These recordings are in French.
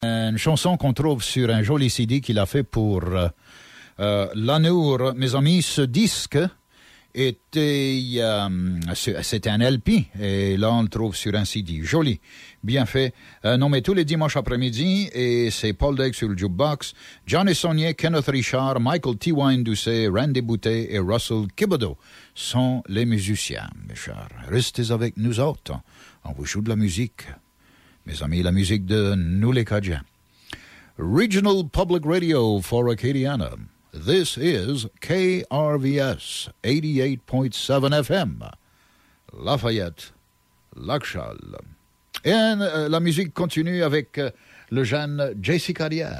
Une chanson qu'on trouve sur un joli CD qu'il a fait pour l'Anour. Mes amis, ce disque c'était un LP et là on le trouve sur un CD. Joli, bien fait. Nommé tous les dimanches après-midi et c'est Paul Degg sur le jukebox, Johnny Saunier, Kenneth Richard, Michael T. Wine-Doucet, Randy Boutet et Russell Thibodeau sont les musiciens, mes chers. Restez avec nous autres. On vous joue de la musique. Mes amis, la musique de nous les Cajuns. Regional Public Radio for Acadiana. This is KRVS 88.7 FM. Lafayette, Lac-Charles. Et la musique continue avec le jeune JC Carrière.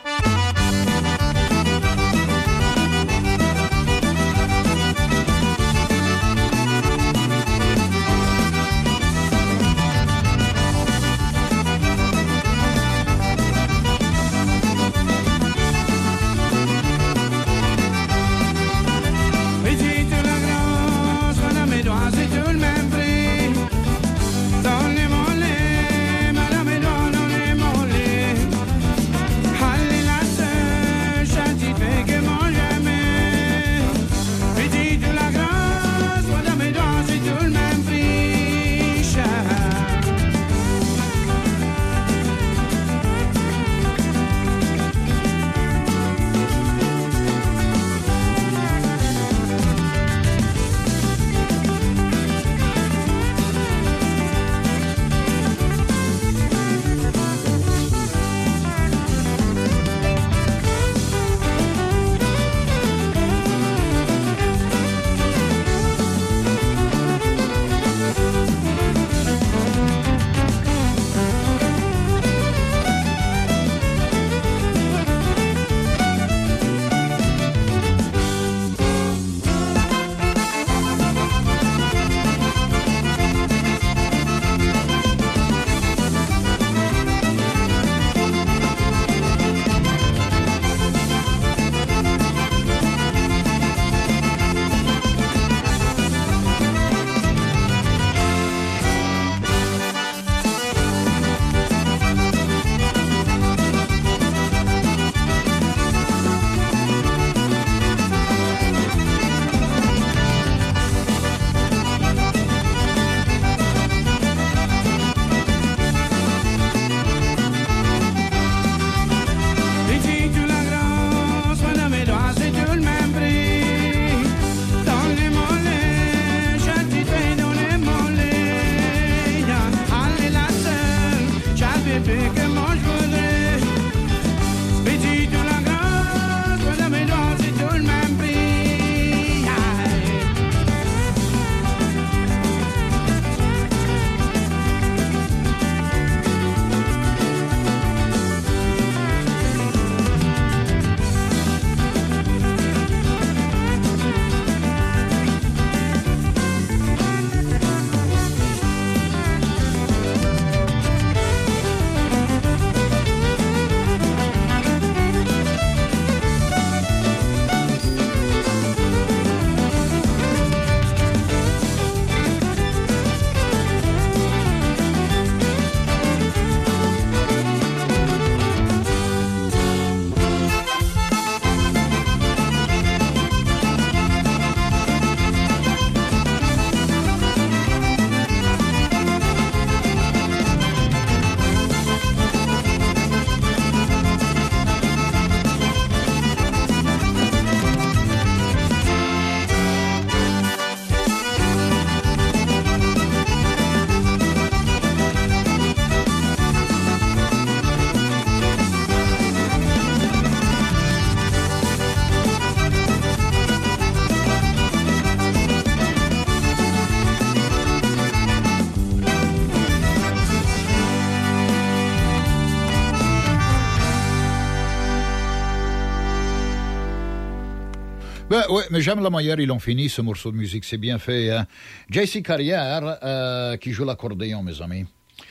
Ben, ouais, mais j'aime la manière ils l'ont fini, ce morceau de musique. C'est bien fait. Hein? JC Carrière, qui joue l'accordéon, mes amis.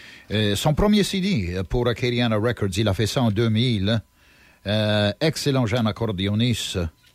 Son premier CD pour Acadiana Records, il a fait ça en 2000. Excellent jeune accordéoniste,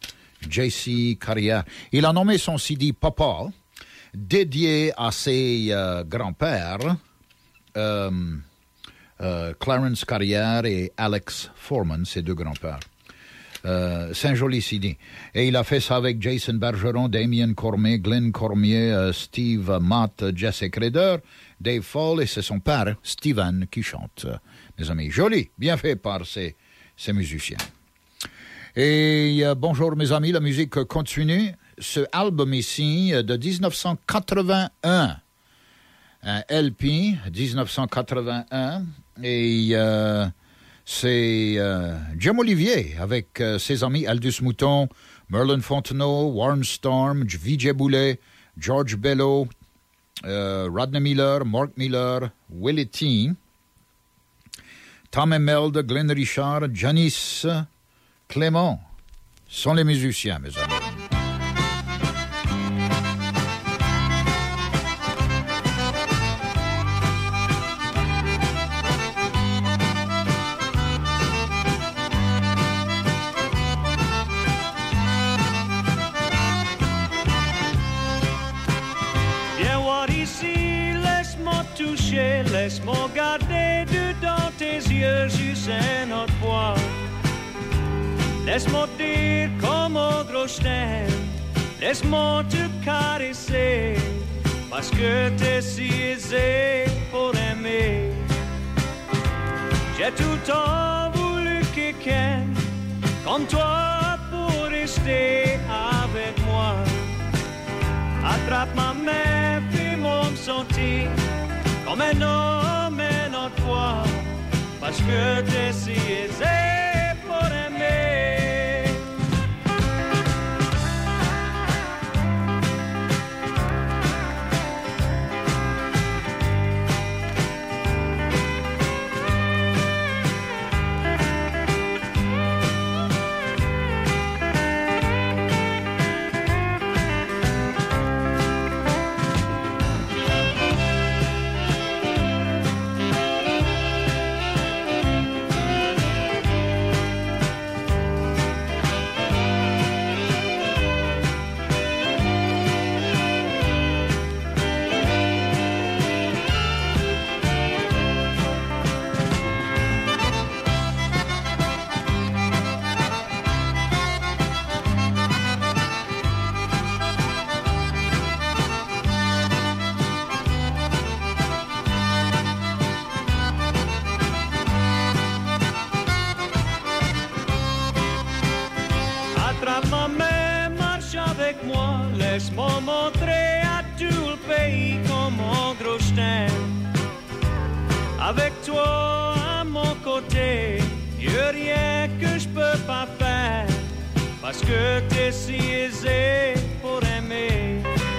JC Carrière. Il a nommé son CD Papa, dédié à ses grands-pères. Clarence Carrière et Alex Foreman, ses deux grands-pères. C'est un joli CD. Et il a fait ça avec Jason Bergeron, Damien Cormier, Glenn Cormier, Steve Mott, Jesse Creder, Dave Fall, et c'est son père, Steven, qui chante. Mes amis, joli, bien fait par ces musiciens. Et bonjour mes amis, la musique continue. Ce album ici de 1981, un LP 1981, et c'est Jim Olivier avec ses amis Aldous Mouton, Merlin Fontenot, Warren Storm, Vijay Boulet, George Bello, Rodney Miller, Mark Miller, Willie T, Tom Imelda, Glenn Richard, Janice Clément sont les musiciens, mes amis. Laisse-moi regarder dedans tes yeux, juste notre voix. Laisse-moi dire comment gros je t'aime. Laisse-moi te caresser, parce que t'es si aisé pour aimer. J'ai tout le temps voulu quelqu'un comme toi pour rester avec moi. Attrape ma main, fais-moi me sentir comme un homme et notre foi, parce que t'es si aisé pour aimer. Laisse-moi montrer à tout le pays comment gros je t'aime. Avec toi à mon côté, y'a rien que je peux pas faire, parce que t'es si aisé pour aimer.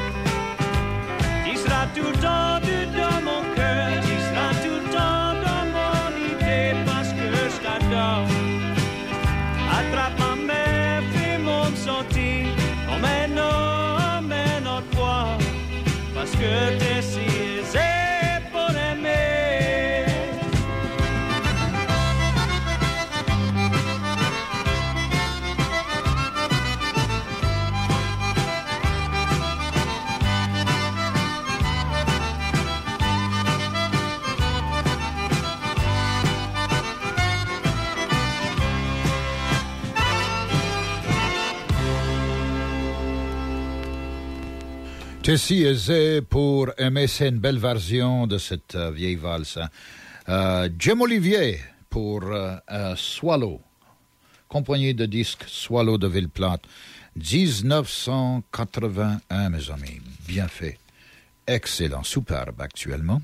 Tu seras tout le temps dans mon cœur, tu seras tout le temps dans mon idée, parce que je t'adore. Attrape ma main, fais-moi me sentir comme un homme et notre foi, parce que t'es si aisé pour aimer. T'es si aisé pour aimer, c'est une belle version de cette vieille valse. Jim Olivier pour Swallow, compagnie de disques Swallow de Ville-Plate, 1981, mes amis. Bien fait. Excellent, superbe actuellement.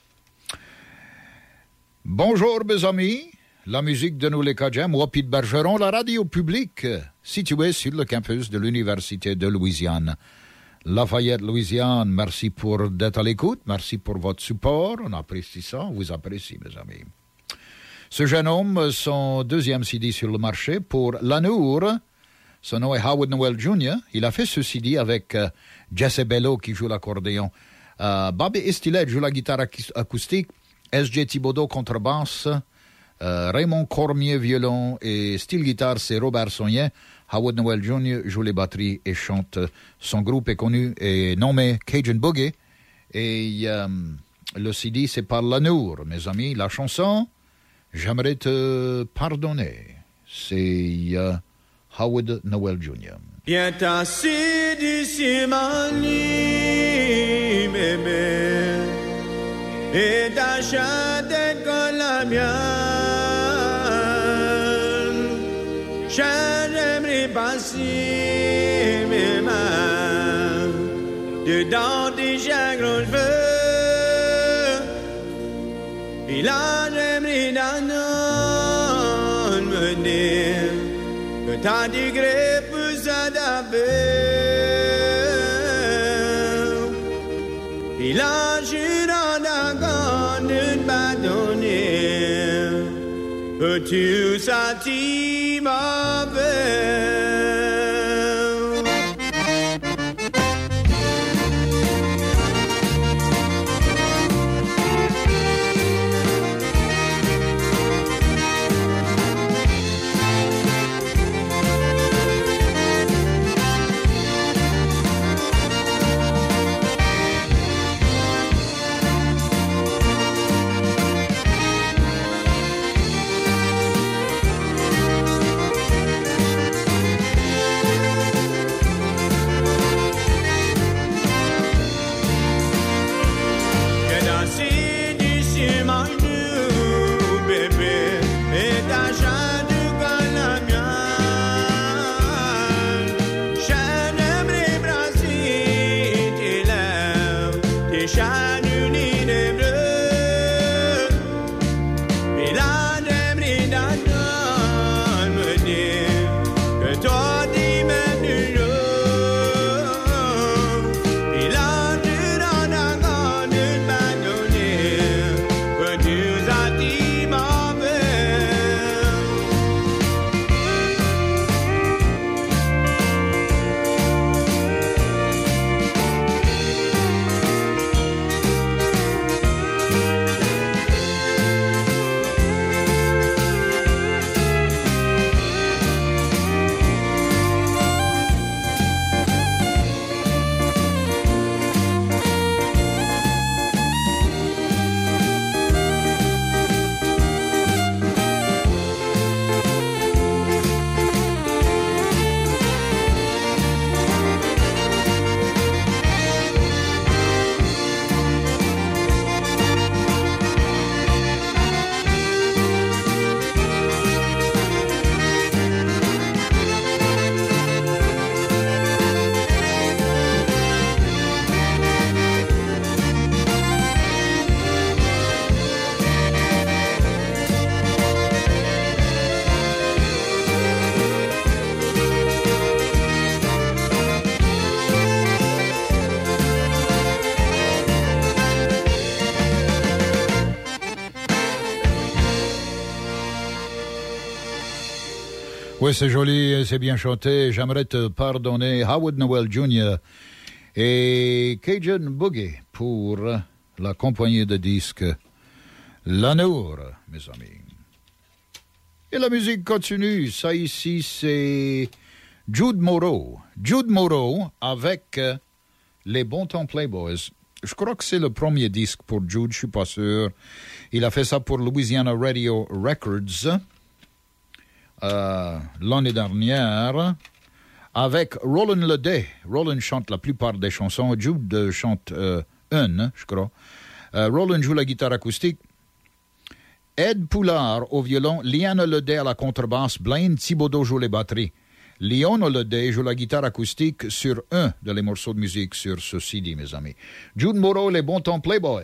Bonjour, mes amis. La musique de nous les Cajun, moi, Pete Bergeron, la radio publique, située sur le campus de l'Université de Louisiane. Lafayette, Louisiane, merci pour d'être à l'écoute, merci pour votre support, on apprécie ça, on vous apprécie, mes amis. Ce jeune homme, son deuxième CD sur le marché pour Lanour, son nom est Howard Noel Jr., il a fait ce CD avec Jesse Bello qui joue l'accordéon, Bobby Estillet joue la guitare acoustique, S.J. Thibodeau contrebasse, Raymond Cormier violon et style guitare c'est Robert Saunier. Howard Noel Jr. joue les batteries et chante. Son groupe est connu et nommé Cajun Boogie. Et Le CD, c'est par Lanour, mes amis. La chanson, j'aimerais te pardonner. C'est Howard Nowell Jr. Bien assez d'ici ma nuit, bébé, et ta chanté comme la mienne. J'aimerais passer mes mains dedans tes chagrins cheveux. Et là, j'aimerais d'un me dire que t'as du gré pour s'adapter. Et là, je suis dans la grande bâtonnière. Peux-tu sentir ma peine? Oui, c'est joli, c'est bien chanté. J'aimerais te pardonner. Howard Nowell Jr. et Cajun Boogie pour la compagnie de disques Lanour, mes amis. Et la musique continue. Ça ici, c'est Jude Moreau. Jude Moreau avec les Bon Temps Playboys. Je crois que c'est le premier disque pour Jude, je suis pas sûr. Il a fait ça pour Louisiana Radio Records l'année dernière avec Roland Ledet. Roland chante la plupart des chansons. Jude chante une, je crois. Roland joue la guitare acoustique. Ed Poulard au violon, Liana Ledet à la contrebasse, Blaine Thibodeau joue les batteries. Liana Ledet joue la guitare acoustique sur un de les morceaux de musique sur ce CD, mes amis. Jude Moreau, les Bon Temps Playboys.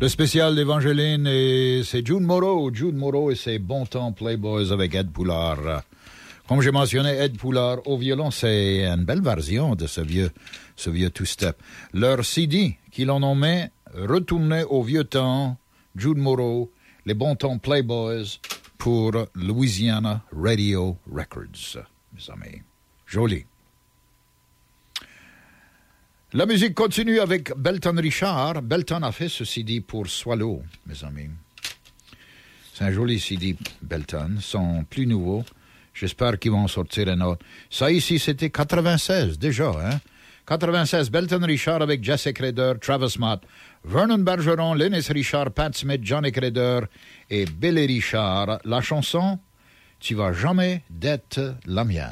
Le spécial d'Evangeline, et c'est Jude Moreau et ses bons temps Playboys avec Ed Poulard. Comme j'ai mentionné, Ed Poulard au violon, c'est une belle version de ce vieux two-step. Leur CD, qu'ils l'ont nommé Retourner au vieux temps, Jude Moreau, les bons temps Playboys pour Louisiana Radio Records, mes amis. Joli. La musique continue avec Belton Richard. Belton a fait ce CD pour Swallow, mes amis. C'est un joli CD, Belton. Ils sont plus nouveaux. J'espère qu'ils vont sortir un autre. Ça ici, c'était 96 déjà, hein? 96, Belton Richard avec Jesse Crader, Travis Mott, Vernon Bergeron, Lennis Richard, Pat Smith, Johnny Crader et Billy Richard. La chanson « Tu vas jamais d'être la mienne ».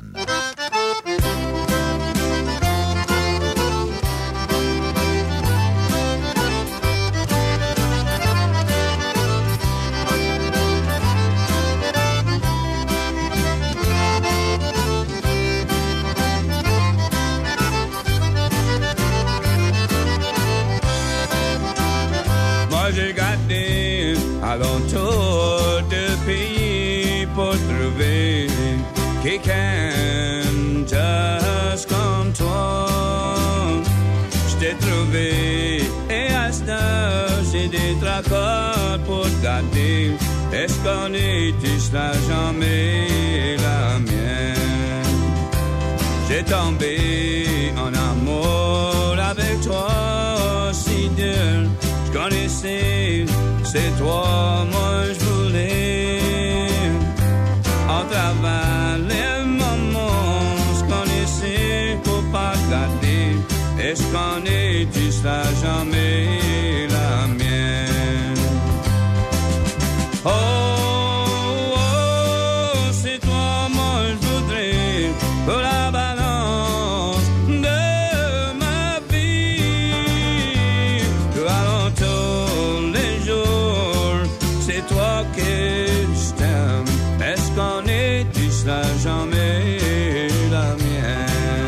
J'ai gardé à l'entour de pays pour trouver quelqu'un juste comme toi. Je t'ai trouvé et à ce temps j'ai des tracas pour te garder. Est-ce qu'on est tous là jamais la mienne? J'ai tombé en amour avec toi si dur. Connaissez, c'est toi, moi je voulais. En travers les moments, je connaissais pour pas garder. Est-ce qu'on est tous là jamais la mienne? Oh, oh, c'est toi, moi je voudrais pour la balance de ma vie. Tous les jours, c'est toi que je t'aime. Est-ce qu'on est tous là jamais la mienne?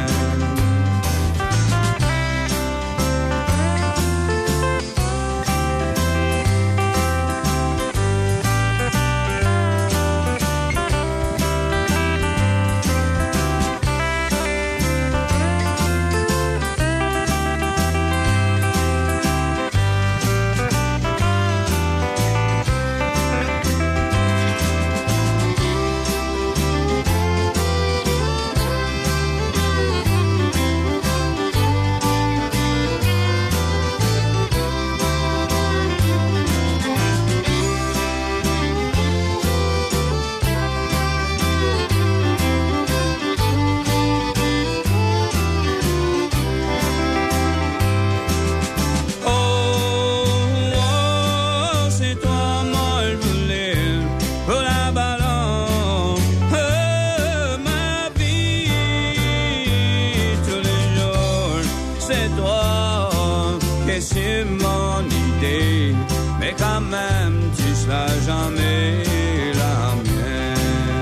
C'est mon idée, mais quand même tu seras jamais la mienne.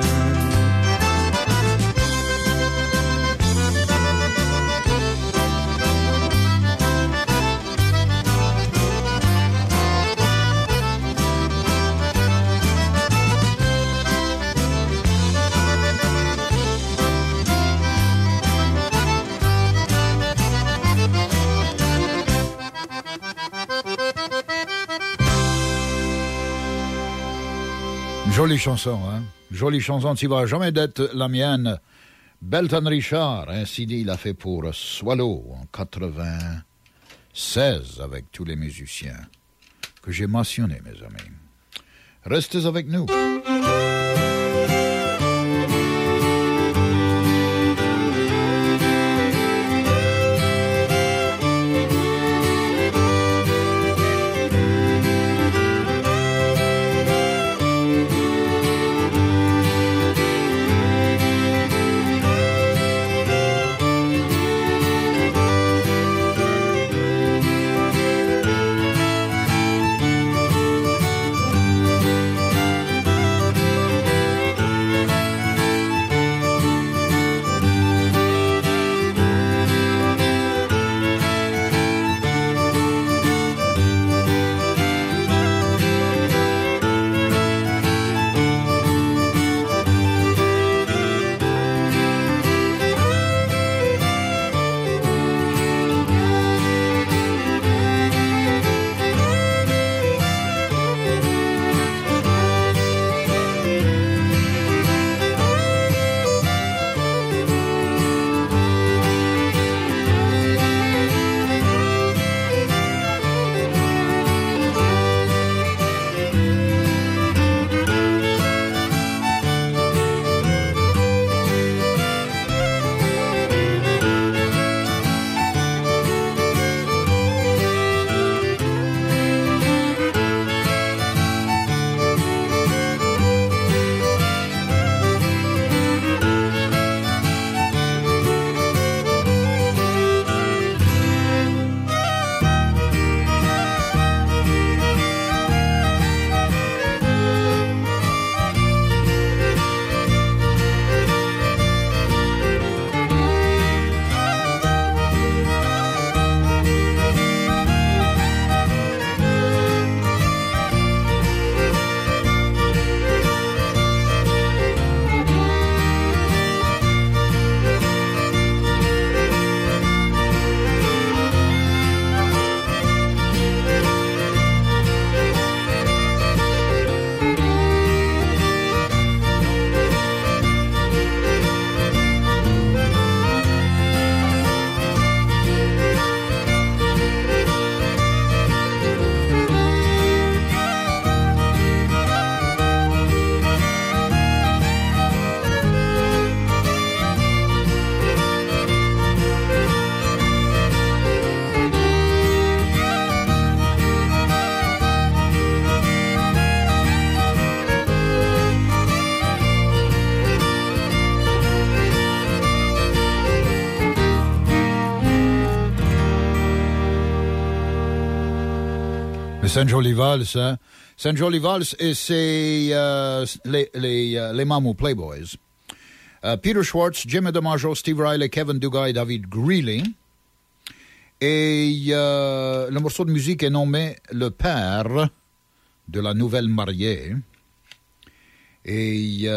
Jolie chanson, hein? Jolie chanson, tu vas jamais d'être la mienne. Belton Richard, un CD, il a fait pour Swallow en 96 avec tous les musiciens que j'ai mentionnés, mes amis. Restez avec nous. C'est une jolie valse, hein? C'est une jolie valse et c'est les Mamou Playboys. Peter Schwartz, Jim DiMaggio, Steve Riley, Kevin Dugas et David Greeley. Et le morceau de musique est nommé Le Père de la Nouvelle Mariée. Et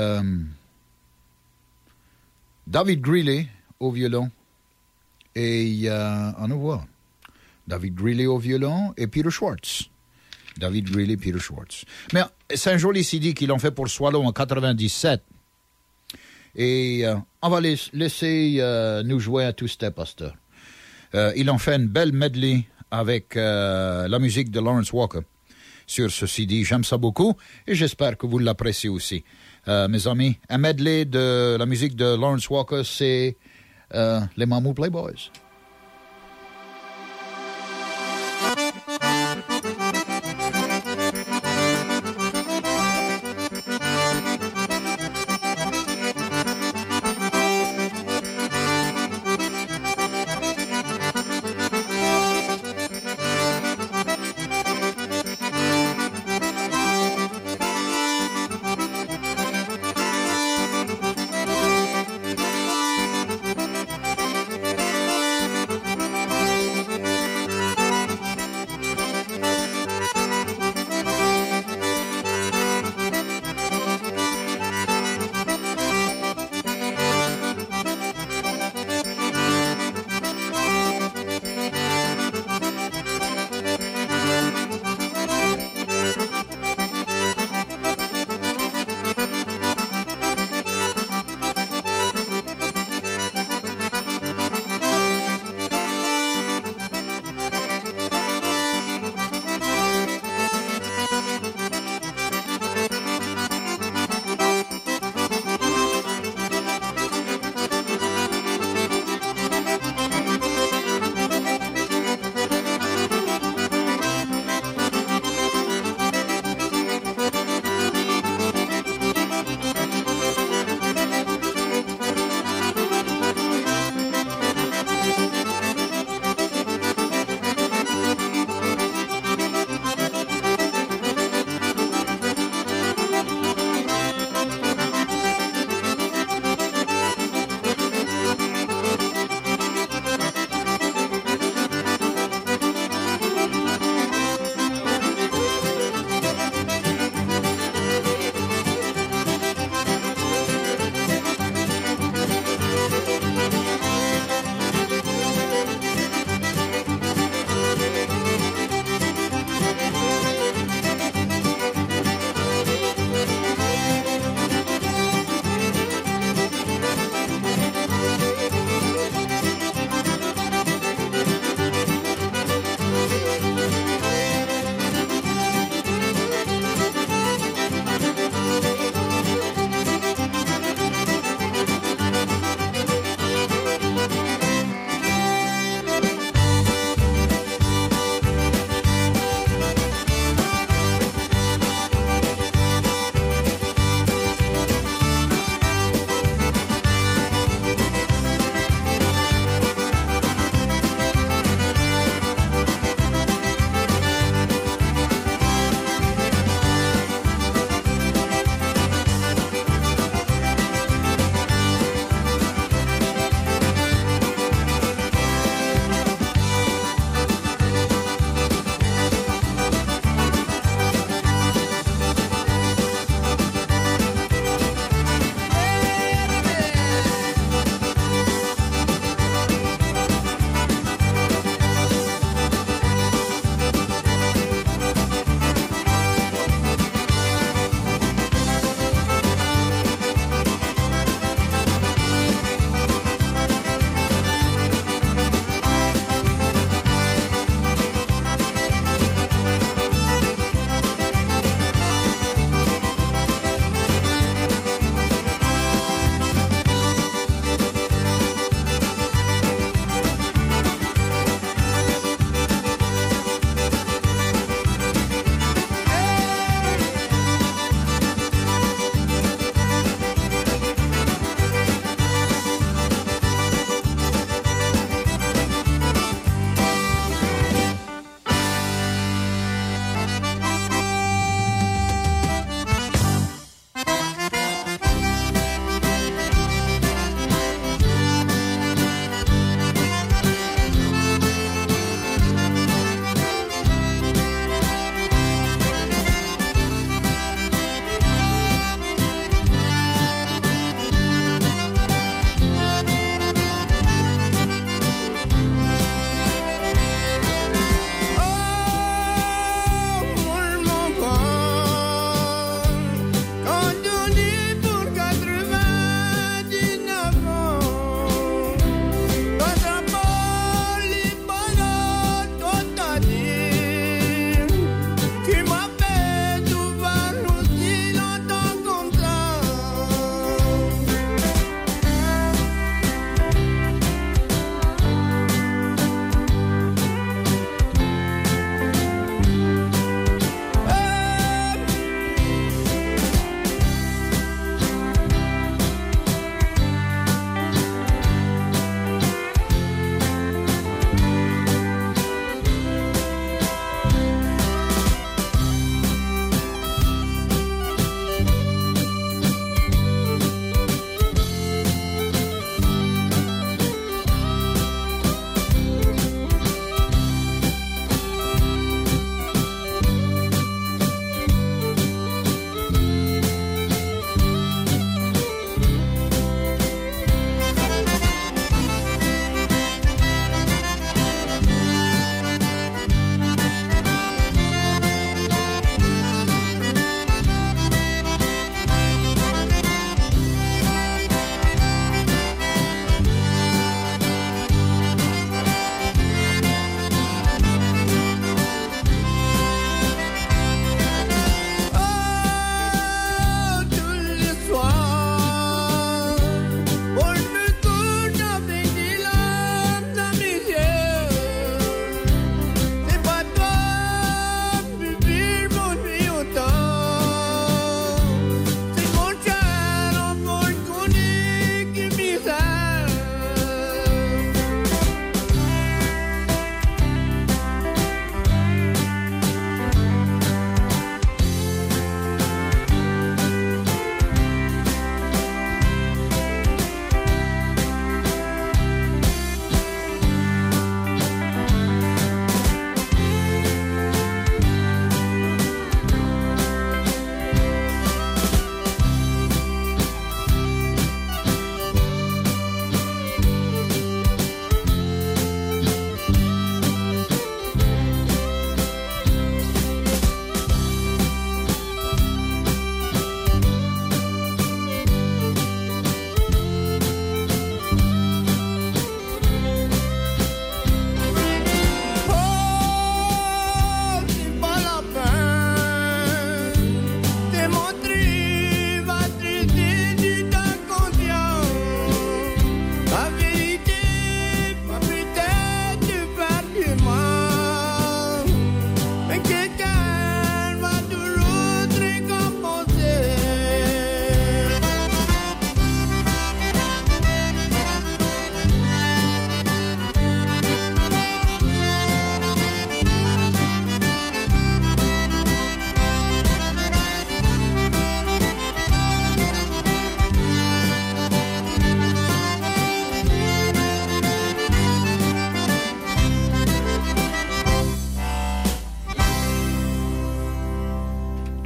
David Greeley au violon. Et on nous voit. David Greeley au violon et Peter Schwartz. David Greeley, Peter Schwartz. Mais c'est un joli CD qu'ils ont fait pour Swallow en 97. Et on va laisser nous jouer à Two Step Pastor. Ils ont fait une belle medley avec la musique de Lawrence Walker sur ce CD. J'aime ça beaucoup et j'espère que vous l'appréciez aussi. Mes amis, un medley de la musique de Lawrence Walker, c'est les Mamou Playboys.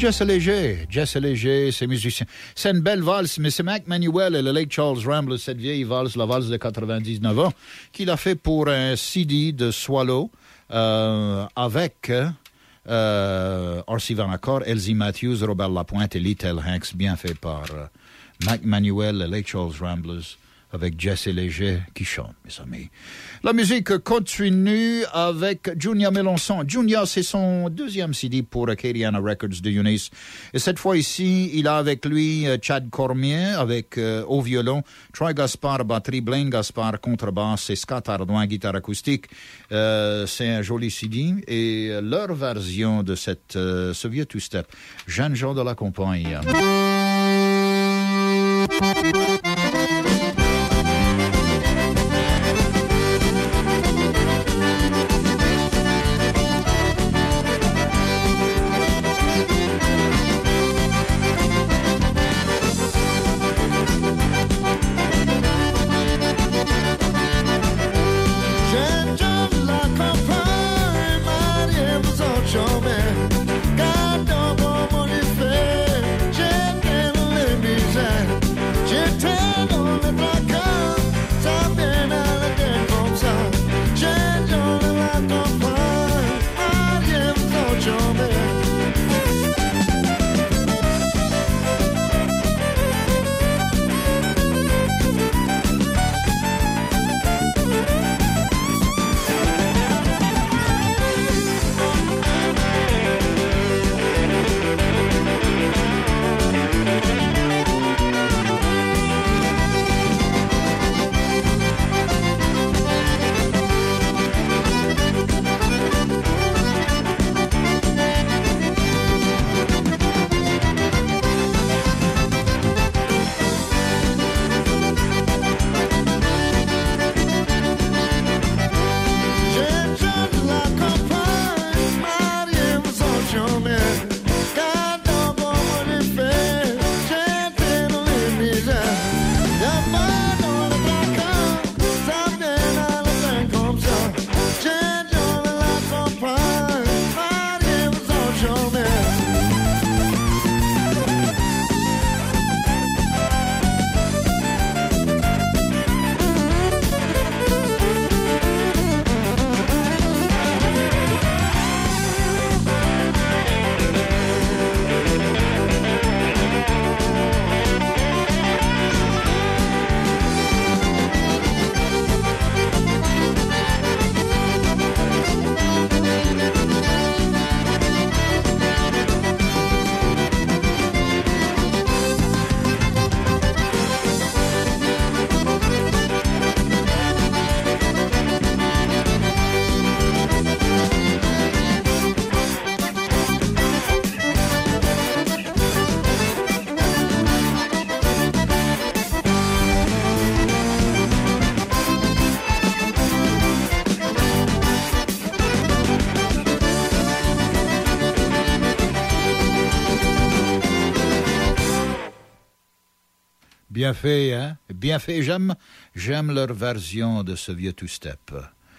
Jesse Léger, ses musiciens. C'est une belle valse, mais c'est Mac Manuel et le Lake Charles Ramblers, cette vieille valse, la valse de 99 ans, qu'il a fait pour un CD de Swallow avec Orsi Van Accord, Elsie Matthews, Robert Lapointe et Little Hanks, bien fait par Mac Manuel, le Lake Charles Ramblers, avec Jesse Léger qui chante, mes amis. La musique continue avec Junior Mélenchon. Junior, c'est son deuxième CD pour Acadiana Records de Eunice. Et cette fois ici, il a avec lui Chad Cormier avec au violon, Troy Gaspard batterie, Blaine Gaspard contrebasse et Scott Ardouin guitare acoustique. C'est un joli CD et leur version de ce vieux two-step, Jeanne Jean de la Compagnie. Bien fait, hein? Bien fait. J'aime leur version de ce vieux two-step.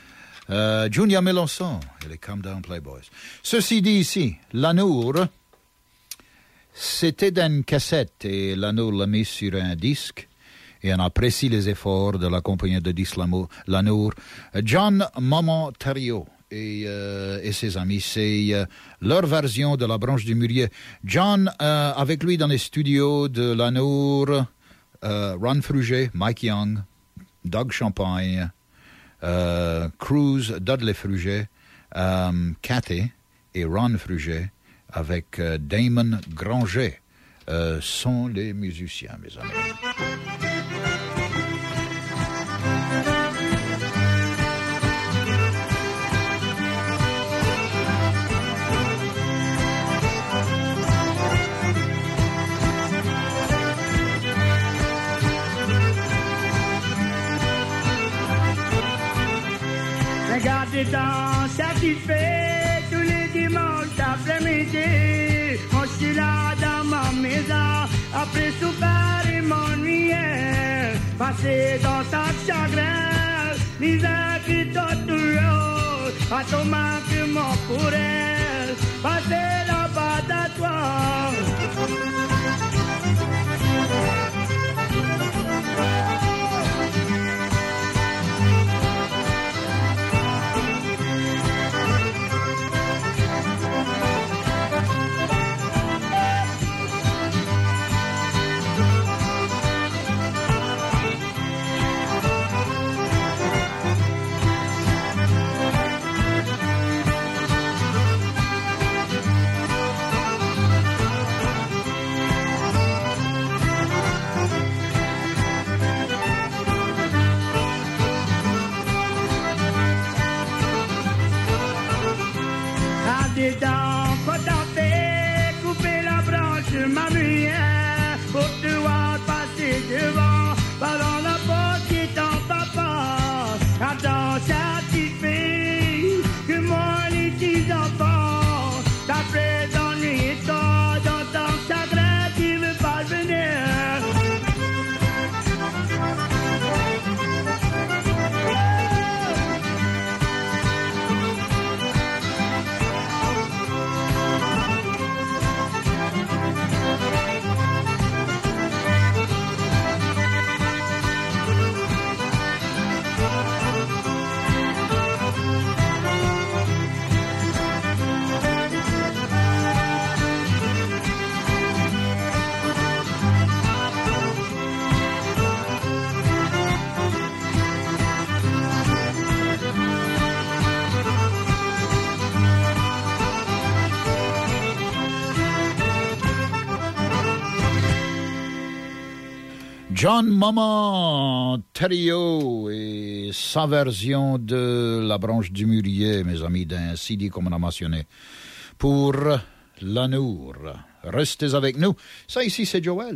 Junior Mélenchon et les Calm Down Playboys. Ceci dit ici, Lanour, c'était d'une cassette et Lanour l'a mis sur un disque et on apprécie les efforts de la compagnie de disques Lanour. John Momontario et ses amis, c'est leur version de La Branche du Mûrier. John, avec lui dans les studios de Lanour, Ron Fruget, Mike Young, Doug Champagne, Cruz, Dudley Fruget, Cathy et Ron Fruget avec Damon Granger sont les musiciens, mes amis. Regardez dans satisfait tous les dimanches après-midi. Moi je suis là dans ma maison, après souper et m'ennuyer. Passer dans ta chagrin, misère qui t'entoure, à ton manquement pour elle. Passer là-bas à toi. Dedans, quand t'as fait couper la branche, ma lumière, pour te voir passer devant, pendant la porte qui est en papa. Attends, satisfait que moi, les petits enfants, t'appelles dans les temps, dans ton chagrin, tu veux pas venir. John Maman Terrio et sa version de La branche du mûrier, mes amis, d'un CD comme on a mentionné, pour l'Anour. Restez avec nous. Ça ici, c'est Joël.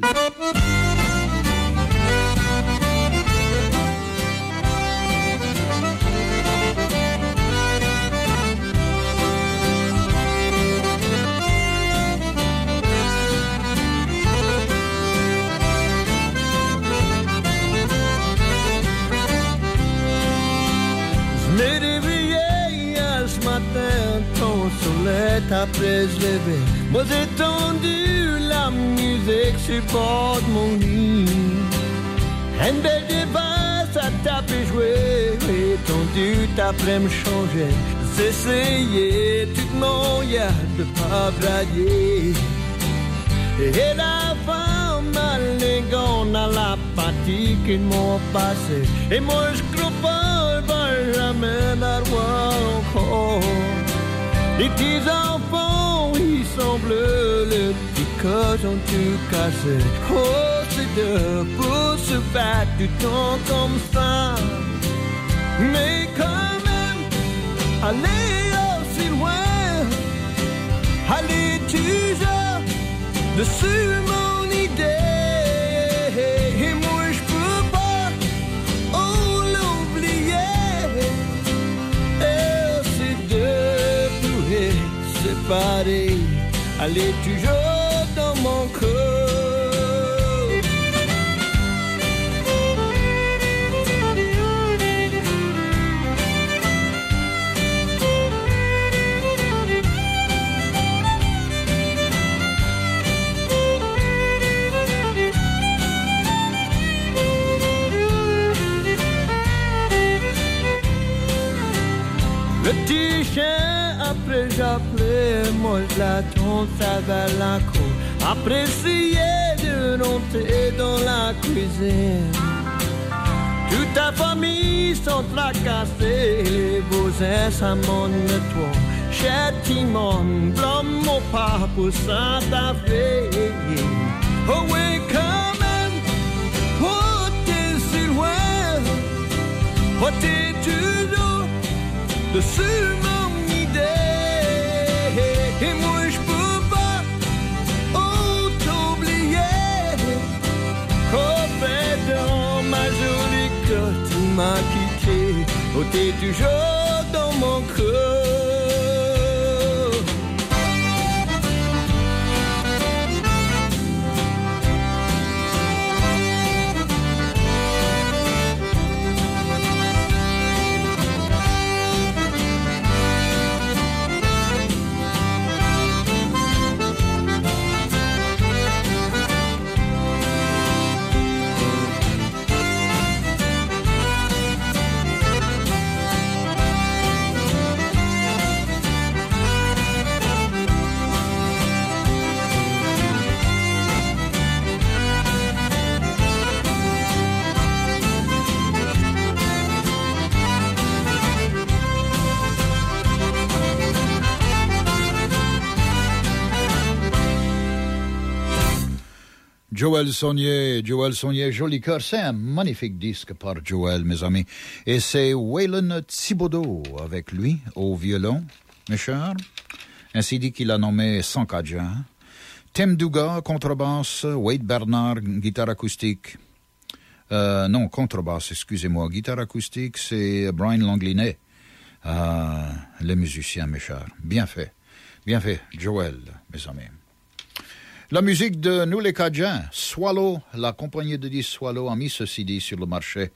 Après se lever, moi j'ai tendu la musique sur le bord de mon lit. Une belle débasse à taper jouer, et tendu après me changer. J'ai essayé tout mon yard de pas brailler. Et la femme allégant à la partie qu'ils m'ont passé. Et moi je crois pas, ben jamais la voir encore. Les petits enfants, ils sont bleus, le petit cochon tout cassé. Oh, c'est de pour se battre du temps comme ça. Mais quand même, allez aussi loin, allez toujours dessus mon idée. Et moi je peux pas, oh l'oublier. Et c'est de séparés, allez toujours dans mon cœur. Le petit chien, après j'appelais, moi je l'attends, ça va la cour. Après essayer de monter dans la cuisine. Toute ta famille sont tracassés, les voisins ça m'en nettoie. Châtiment, blâme mon pas pour Santa Fe. Oh oui, quand même, oh t'es si loin, oh t'es toujours dessus mon idée. Et moi je peux pas, oh t'oublier. Oh fait dans ma jolie que tu m'as quitté. Oh t'es toujours dans mon cœur. Joël Saunier, Joli Cœur, c'est un magnifique disque par Joël, mes amis. Et c'est Waylon Thibodeau avec lui au violon, mes chers. Ainsi dit qu'il a nommé 100 Cajun. Tim Duga, contrebasse, Wade Bernard, guitare acoustique. Non, contrebasse, excusez-moi. Guitare acoustique, c'est Brian Langlinet. Les musiciens, mes chers. Bien fait, Joël, mes amis. La musique de Nous les Cajuns, Swallow, la compagnie de disques Swallow a mis ce CD sur le marché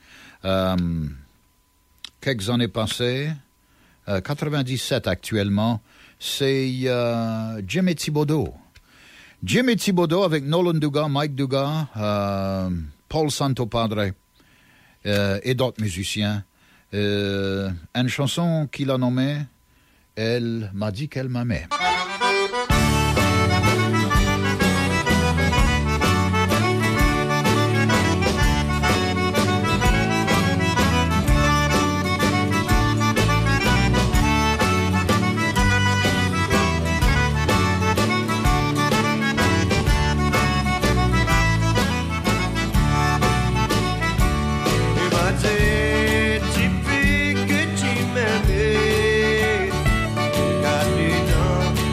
quelques années passées, 97 actuellement, c'est Jimmy Thibodeau. Jimmy Thibodeau avec Nolan Duga, Mike Duga, Paul Santopadre et d'autres musiciens. Une chanson qu'il a nommée « Elle m'a dit qu'elle m'aimait ». Got me done.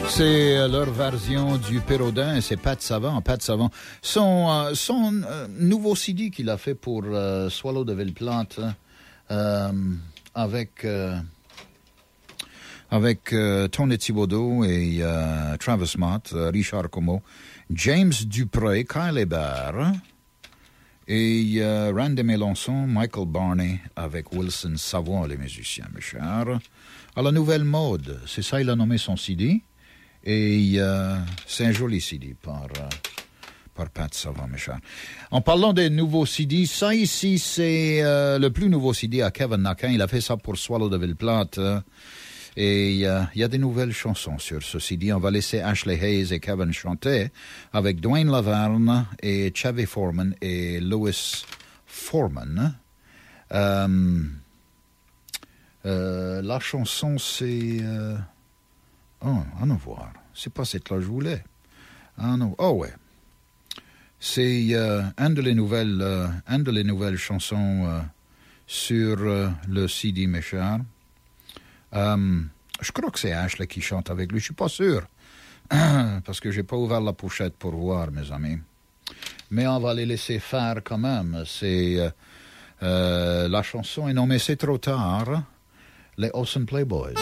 C'est leur version du Pérodin et c'est Pat Savant. Pat Savant, son nouveau CD qu'il a fait pour Swallow de Ville-Plante avec Tony Thibodeau et Travis Mott, Richard Como, James Dupré, Kyle Hébert et Randy Mélenchon, Michael Barney avec Wilson Savoie, les musiciens, mes chers. À la nouvelle mode, c'est ça, il a nommé son CD. Et c'est un joli CD par Pat Savant, mes chers. En parlant des nouveaux CD, ça ici, c'est le plus nouveau CD à Kevin Naquin. Il a fait ça pour Swallow de Ville-Plante. Et il y a des nouvelles chansons sur ce CD. On va laisser Ashley Hayes et Kevin chanter avec Dwayne Laverne et Chevy Foreman et Louis Foreman. La chanson, c'est... allons voir. C'est pas cette là que je voulais. Oh ouais. C'est un de les nouvelles chansons sur le CD, mes chers. Je crois que c'est Ashley qui chante avec lui. Je suis pas sûr. Parce que j'ai pas ouvert la pochette pour voir, mes amis. Mais on va les laisser faire quand même. C'est la chanson est nommée C'est trop tard. Les Olsen Playboys.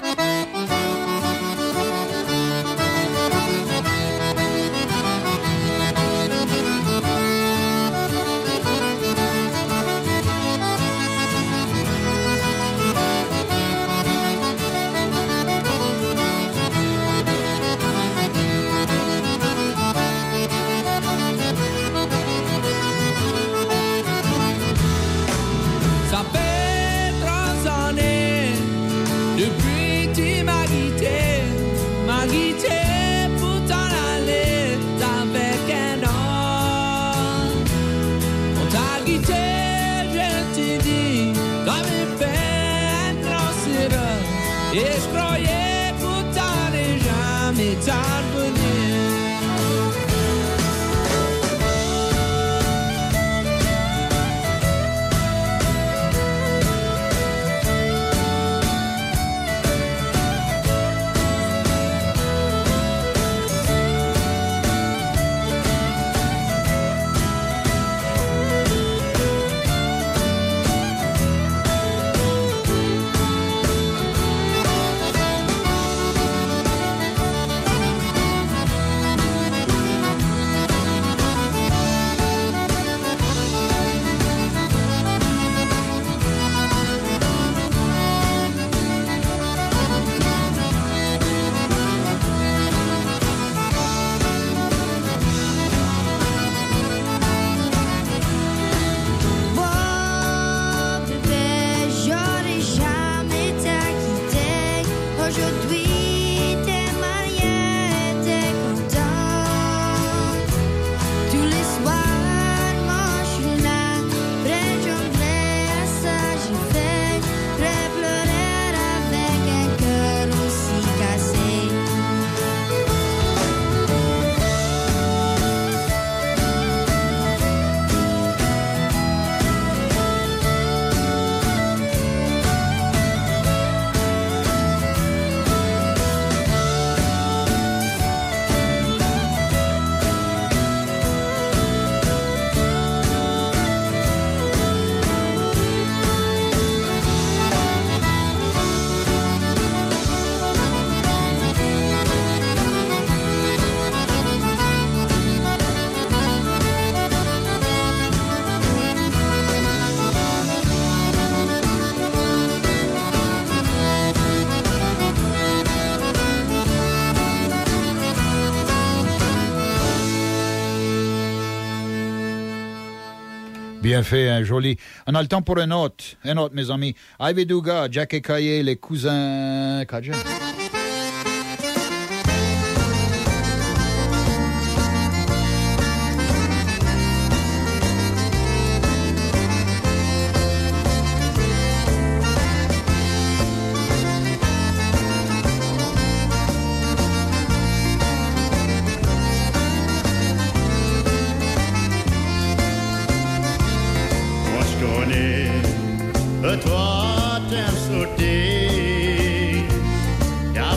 Bien fait, un joli. On a le temps pour un autre, mes amis. Ivy Duga, Jack et Caillé, les cousins Cajun. Toi, t'aimes sauter.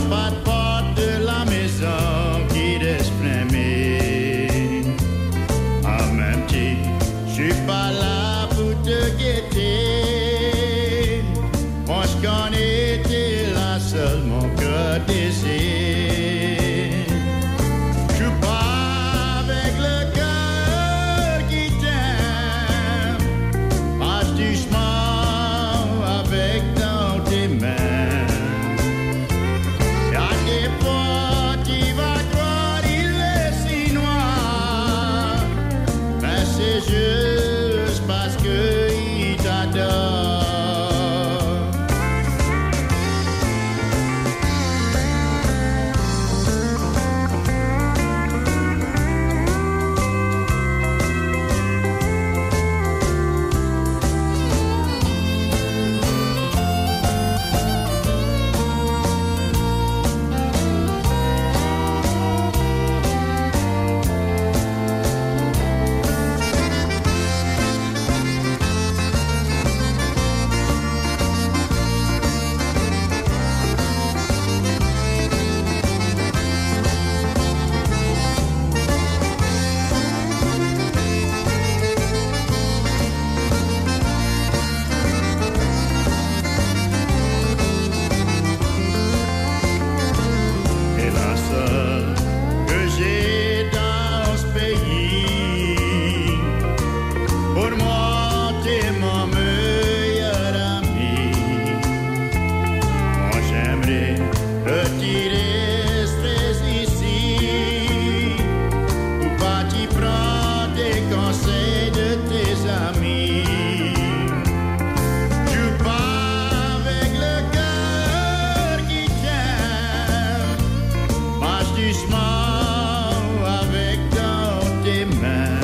doucement avec dans tes mains.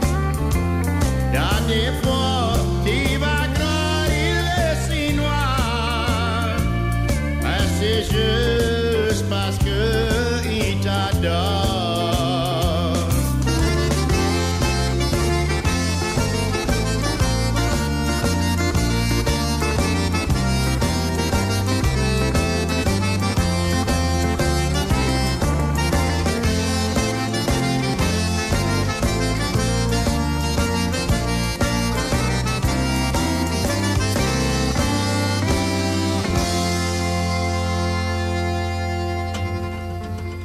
Dans des fois, tes vacances, il est si noir. C'est juste parce que il t'adore.